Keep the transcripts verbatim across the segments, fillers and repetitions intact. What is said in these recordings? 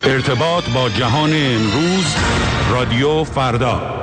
ارتباط با جهان امروز، رادیو فردا.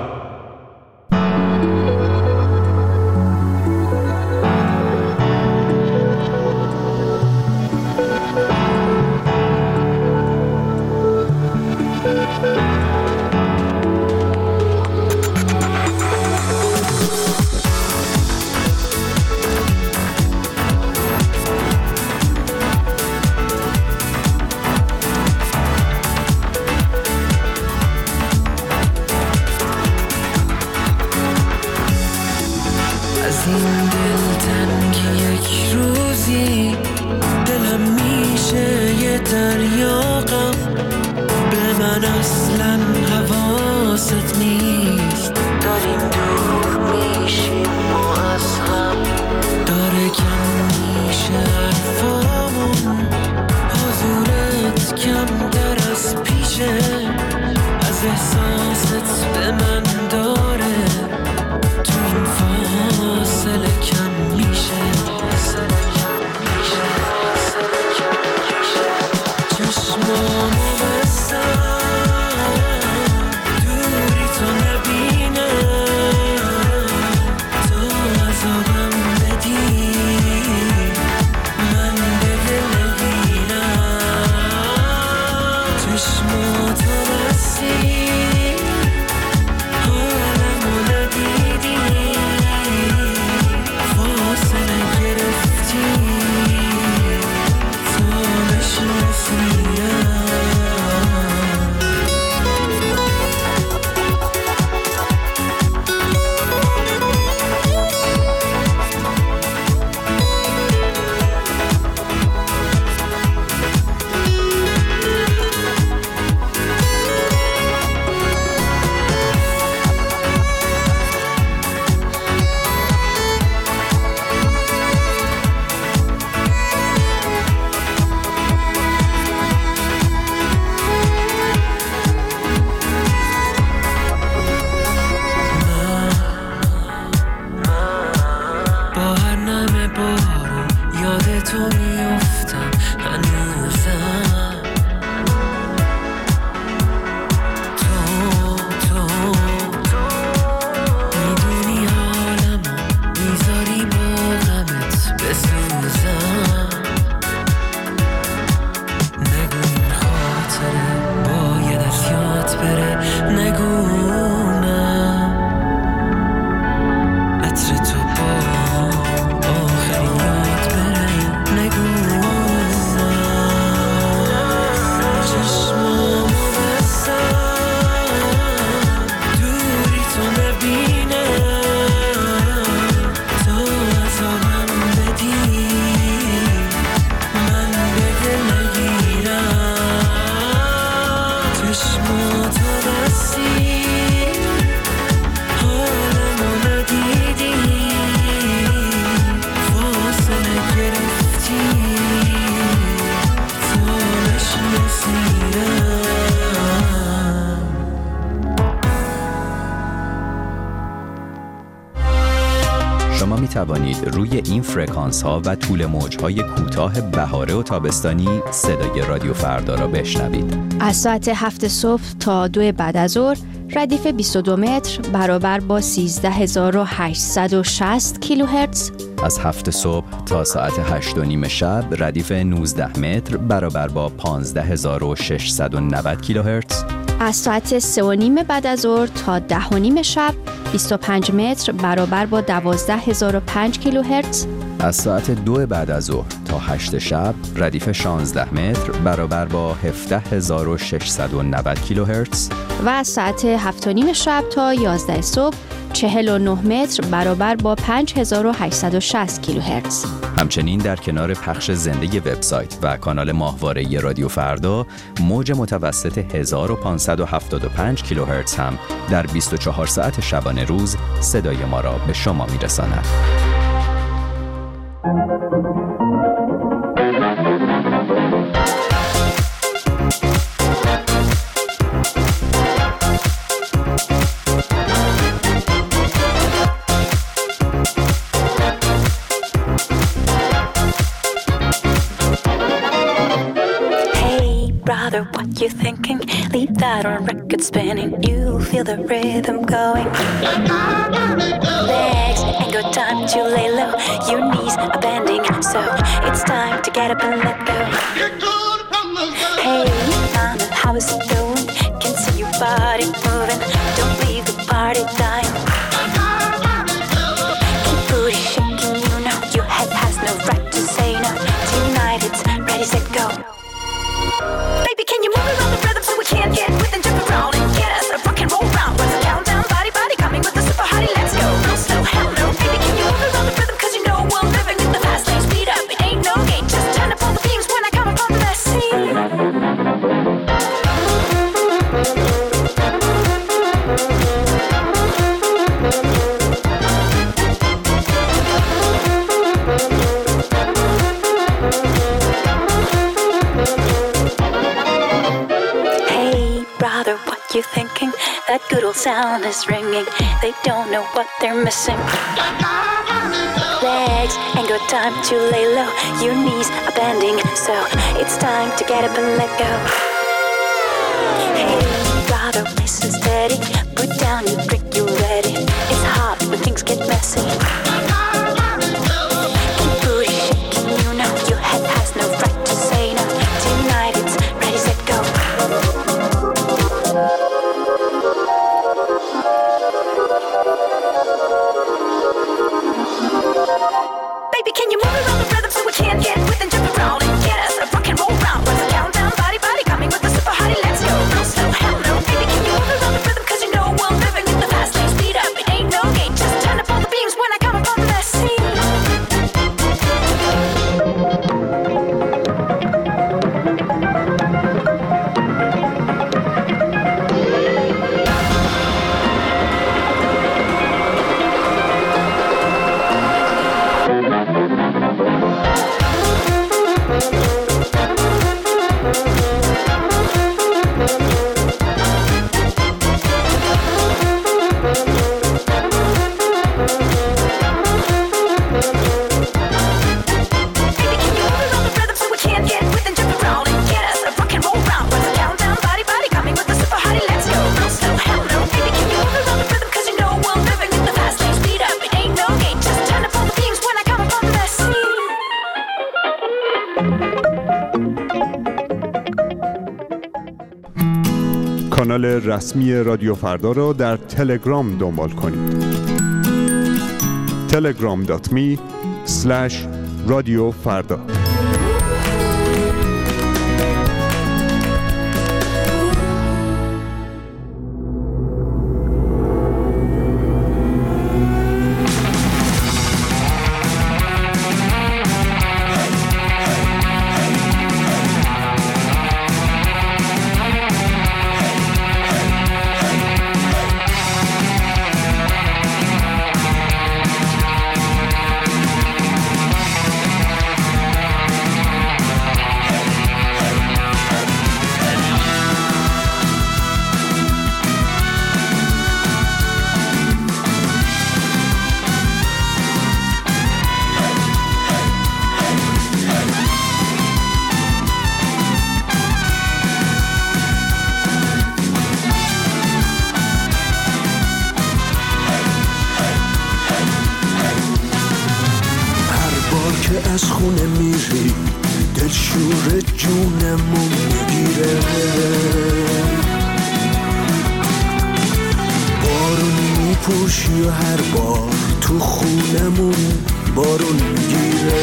توانید روی این فرکانس ها و طول موج های کوتاه بهاره و تابستانی صدای رادیو فردا را بشنوید. از ساعت هفت صبح تا دو بعد از ظهر ردیف بیست و دو متر برابر با سیزده هزار و هشتصد و شصت کیلوهرتز. از هفت صبح تا ساعت هشت و نیم شب ردیف نوزده متر برابر با پانزده هزار و ششصد و نود کیلوهرتز. از ساعت سه و نیم بعد از ظهر تا ده و نیم شب بیست و پنج متر برابر با دوازده هزار و پنج کیلوهرتز. از ساعت دو بعد از ظهر تا هشت شب ردیف شانزده متر برابر با هفده هزار و ششصد و نود کیلوهرتز. و از ساعت هفت و نیم شب تا یازده صبح چهل و نه متر برابر با پنج هزار و هشتصد و شصت کیلوهرتز. همچنین در کنار پخش زنده وبسایت و کانال ماهواره رادیو فردا، موج متوسط هزار و پانصد و هفتاد و پنج کیلوهرتز هم در بیست و چهار ساعت شبانه روز صدای ما را به شما میرساند. brother, what you thinking? Leave that on record spinning. You feel the rhythm going. Legs ain't got time to lay low. Your knees are bending, so it's time to get up and let go. Hey, mama, how is it going? Can see your body moving. Don't leave the party dying. Keep booty shaking, you know your head has no right to say no. Tonight it's ready, set, go. Baby, can you move around the rhythm so we can't get with and jump around and get us a rock and roll round? What's the countdown? Body, body coming with the super hottie. Let's go. No slow, hell no. Baby, can you move around the rhythm? Cause you know we're living in the fast lane. Speed up, it ain't no game. Just turn up all the beams when I come upon the scene. You thinking that good old sound is ringing? They don't know what they're missing. Legs ain't got time to lay low. Your knees are bending, so it's time to get up and let go. Hey, brother, listen steady. Put down your drink, you ready? It's hot when things get messy. Keep booty shaking, you know your head has no right to say no. Tonight it's ready, set, go. Baby, can you move around the rhythm so we can't get with and jump around and get us a rock and roll round? What's the countdown? Body, body coming with the super hottie. Let's go. No slow, hell no. Baby, can you move around the rhythm? Cause you know we're living in the fast lane. Speed up, it ain't no game. Just turn up all the beams when I come upon the scene. کانال رسمی رادیو فردا را در تلگرام دنبال کنید. تلگرام دات می اسلش رادیو فردا. از خونه میری دل شور جونمو میگیره، بارون میپوشی و هر بار تو خونمون بارون میگیره،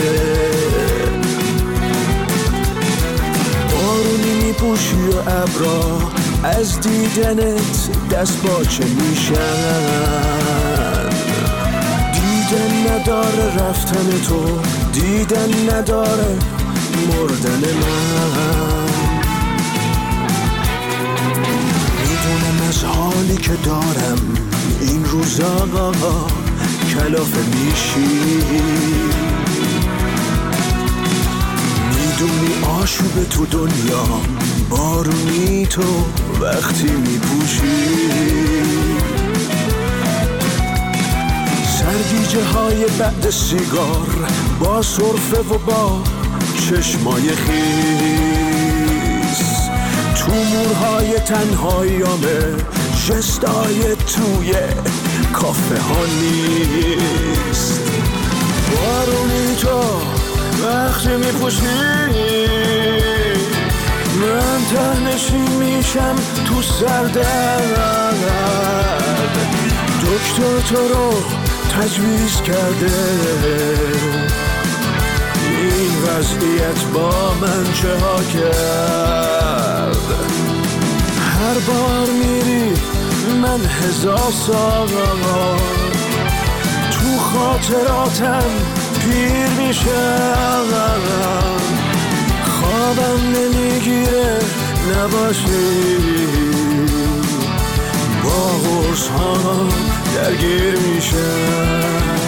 بارونی میپوشی و ابرا از دیدنت دست باچه میشن، دیدن نداره رفتن تو، دیدن نداره مردن من، میدونم از حالی که دارم این روزا کلافه میشی، میدونی آشوب تو دنیا بارونی تو وقتی میپوشی، سرگیجه های بعد سیگار با سرفه و با چشمای خیس، تو مورهای تنهاییامه جستای توی کافه ها نیست. بارونی تو وقتی میپوشی من تهنشین میشم تو سردرد. دکتر تو رو تجویز کرده این وضعیت با من چه ها کرد. هر بار میری من هزار سال تو خاطراتم پیر میشم. خوابم نمیگیره نباشی با غرص ها درگیر میشم.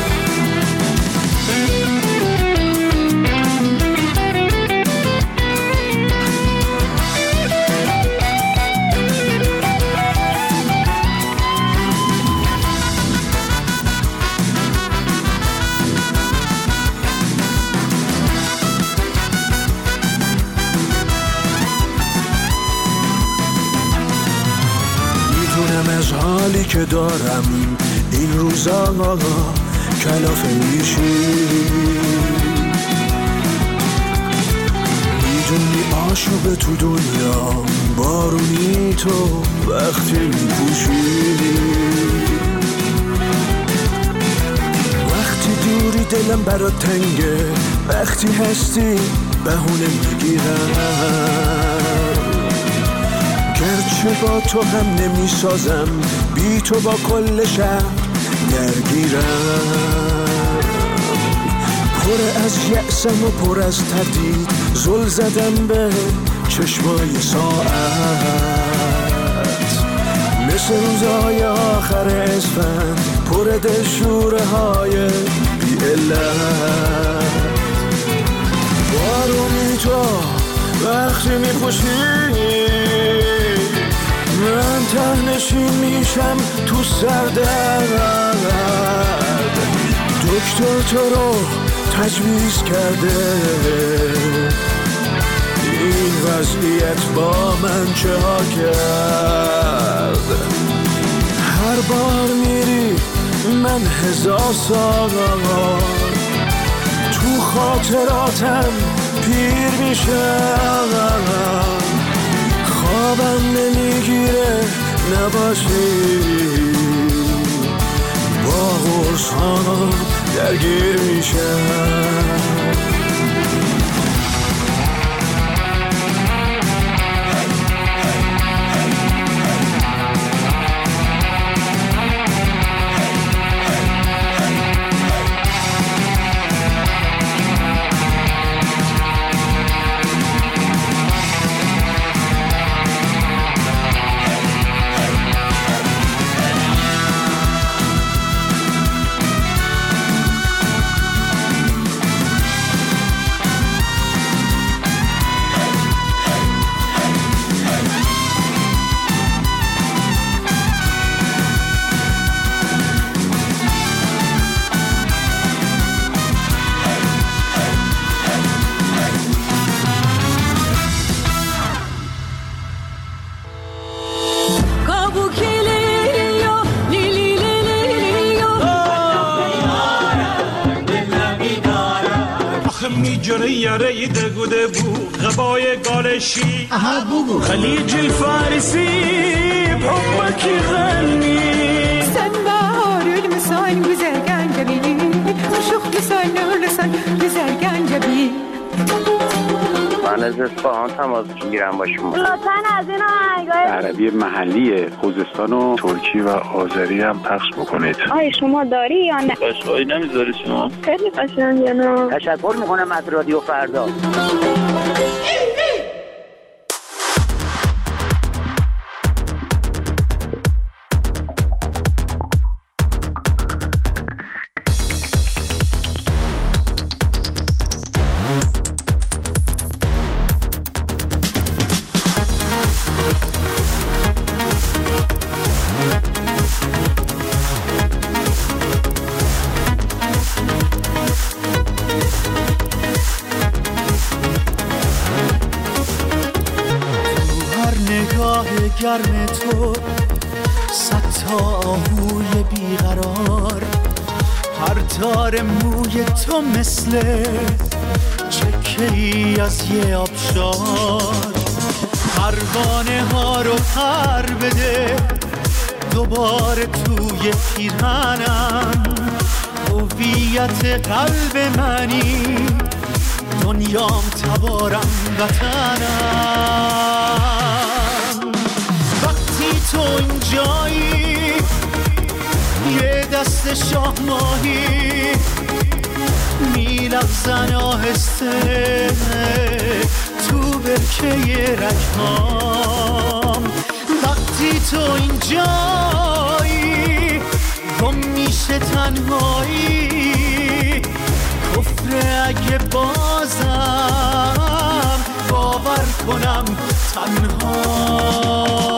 از حالی که دارم این روزا کلافه میشی. میدونی آشوب تو دنیا بارونی تو وقتی میپوشی. وقتی دوری دلم برات تنگه وقتی هستی بهونه میگیرم. گرچه با تو هم نمیسازم بی تو با کل شهر درگیرم. پر از یأسم و پر از تردید زل زدم به چشمای ساعت. مثل روزای آخر اسفند پر دلشوره های بی علت. بارونی تو وقتی میپوشی من تهنشین میشم تو سردرد. دکتر تو رو تجویز کرده این وضعیت با من چه ها کرد. هر بار میری من هزار سال تو خاطراتم پیر میشم. خوابم نمیگیره نباشی با غرص ها درگیر میشم. میجره یاره دگوده بو غبای گالشی خلیج الفارسی بحبك غني سنبار المسان وزرقان جبيلي وشوخ لسان لسان وزرقان جبيلي. من از اصفهان تماس میگیرم با شما. لطفاً از این آهنگای عربی محلی خوزستان و ترکی و آذری هم پخش بکنید. آیا شما داری یا نه؟ قشنگی نمیذاری شما؟ خیلی قشنگه. نه تشکر میکنم از رادیو فردا. نگاه گرم تو، صد تا آهوی بیقرار، هر تار موی تو مثل چکه‌ای از یه آبشار. پروانه ها رو پر بده دوباره توی پیرهنم، هویت قلب منی، دنیام تبارم وطنم. وقتی تو اینجایی یه دست شاه ماهی میلغزن آهسته تو برکه رگهام. وقتی تو اینجایی گم میشه تنهایی، کفر اگه بازم باور کنم تنها.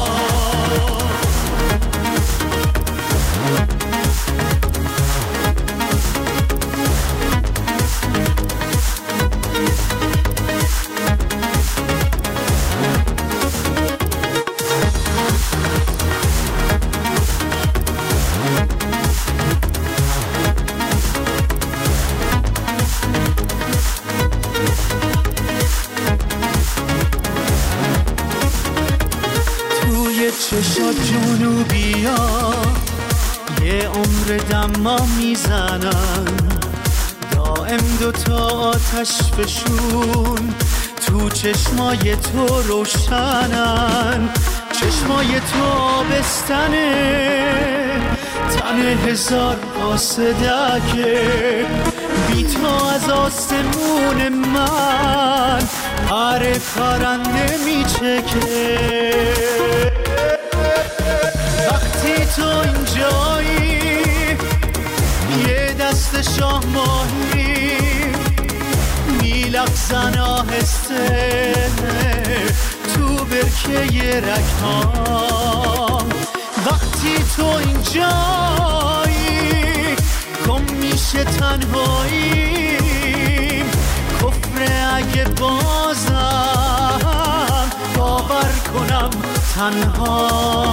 چشات جنوبیا یه عمر دما میزنن، دائم دوتا آتش فشون تو چشمای تو روشنن. چشمای تو آبستنه، تن هزار قاصدکه، بی تو از آسمون من هر پرنده میچکه. وقتی تو اینجایی یه دست شاه ماهی میلغزن آهسته تو برکه رگهام. وقتی تو اینجایی گم میشه تنهایی، کفر اگه بازم باور کنم تنها.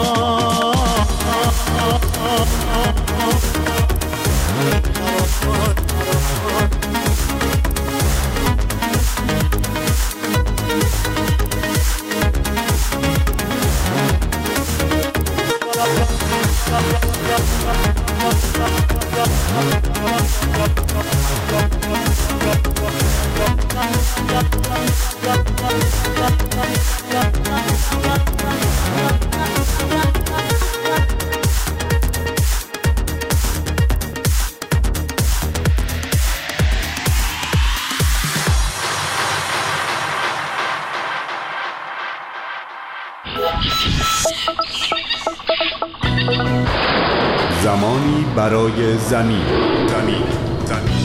زمانی برای زمین. زمین. زمین.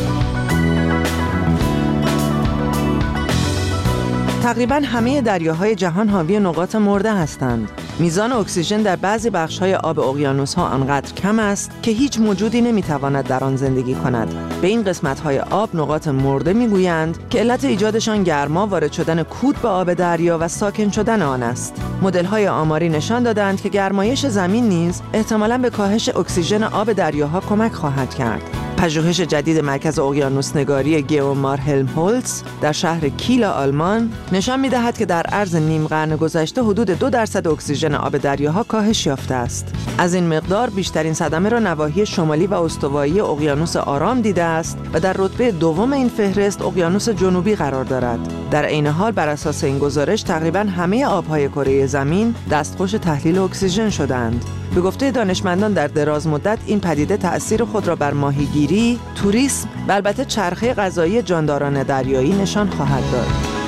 تقریباً همه دریاهای جهان حاوی نقاط مرده هستند. میزان اکسیژن در بعضی بخش‌های آب اقیانوس‌ها آنقدر کم است که هیچ موجودی نمی‌تواند در آن زندگی کند. به این قسمت‌های آب نقاط مرده می‌گویند که علت ایجادشان گرما، وارد شدن کود به آب دریا و ساکن شدن آن است. مدل‌های آماری نشان دادند که گرمایش زمین نیز احتمالاً به کاهش اکسیژن آب دریاها کمک خواهد کرد. پژوهش جدید مرکز اقیانوس‌نگاری گئومار هلمهولتز در شهر کیل آلمان نشان می‌دهد که در عرض نیم قرن گذشته حدود دو درصد اکسیژن آب دریاها کاهش یافته است. از این مقدار بیشترین صدمه را نواحی شمالی و استوایی اقیانوس آرام دیده است و در رتبه دوم این فهرست اقیانوس جنوبی قرار دارد. در عین حال بر اساس این گزارش تقریباً همه آب‌های کره زمین دستخوش تحلیل اکسیژن شدند. به گفته دانشمندان در دراز مدت این پدیده تأثیر خود را بر ماهیگیری، توریسم و البته چرخه غذایی جانداران دریایی نشان خواهد داد.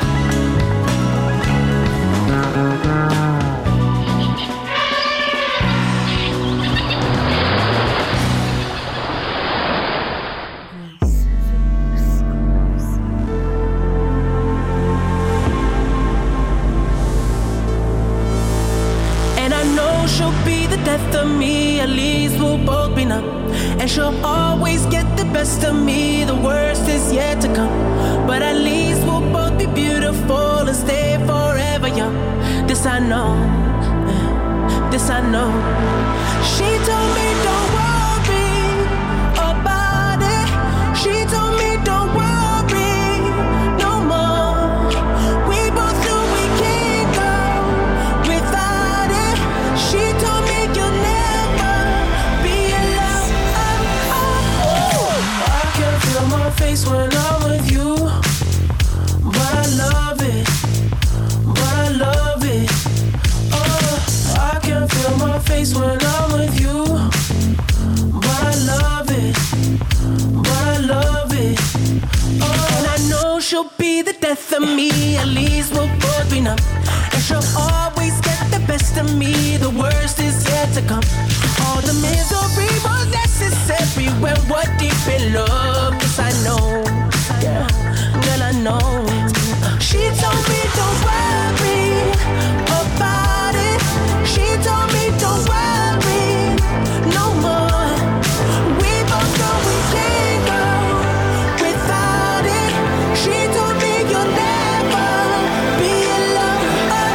Death of me, at least we'll both be numb. And she'll always get the best of me, the worst is yet to come. But at least we'll both be beautiful and stay forever young. This I know, this I know. She told me don't worry about it. She told me don't worry no more. We both knew we can't go without it. She told me you'll never be alone. Oh, oh. I can feel my face when I'm with you, but I love it, but I love it. Oh, I can feel my face when I'm with you, but I love it, but I love it. Oh, and I know she'll be the death of me. At least we'll both be numb, and she'll always get the best of me. The worst is yet to come. All the misery was necessary when we're deep in love. Yes, I know, yeah, girl, I know. She told me don't worry about it. She told me don't worry no more. We both know we can't go without it. She told me you'll never be alone.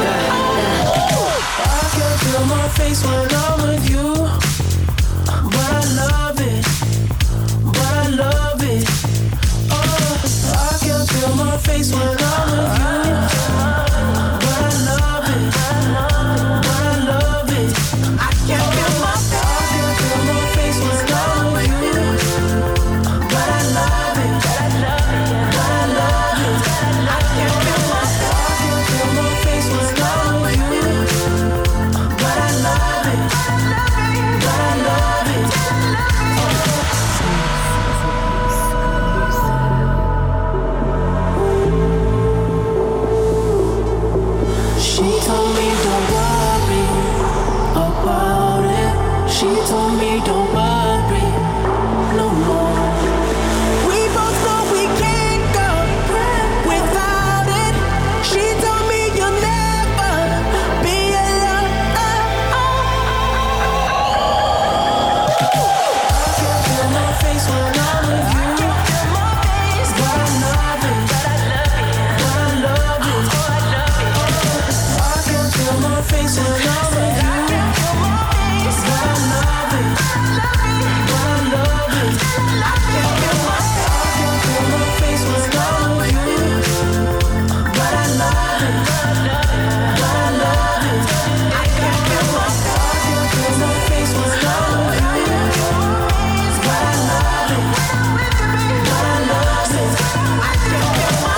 I can feel my face when I'm with you, but I love it, but I love it. Oh, I can feel my face when I'm with you, but I love it, but I love it. I can feel my face when I'm with you, but I love it, but I love it. I can feel my face when I'm with you, but I love it, but I love it. She told me don't worry about it. She told me don't worry no more. We both know we can't go without it. She told me you'll never be alone. I can feel my face when I'm with you, but I love it, but I love it. I can feel my face when I'm with you, but I love it, but I love it. I can feel my, I can feel my face when I'm with you, but I love it, but I love it. I can feel my, I can feel my face when I'm with you, but I love it, but I love it. I can feel my.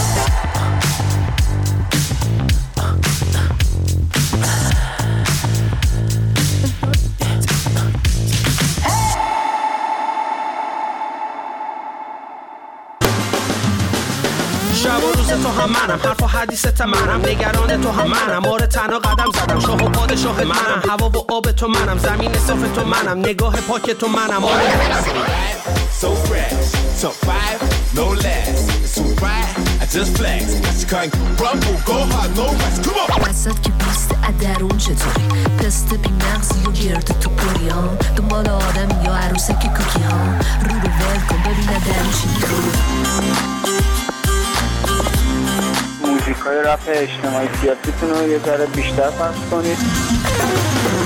شب و روز تو هم منم، حرف و حدیثت منم، نگران تو هم منم، آره تنها قدم زدم، شاه و پادشاه منم، هوا و آب تو منم، زمین صاف تو منم، نگاه پاک تو منم. So fresh, top five, no less. It's alright, I just flex. She can't rumble, go hard, no rest. Come on. وسط که پیست ادرون چطوری؟ پست بی مغزی و گرد تو پوری ها، دنبال آدم یا عروسک کوکی ها، رو رو ول کن ببینه درون چی میخوری. موزیکای رپ اجتماعی سیاسیتون رو یه ذره بیشتر پخش کنید.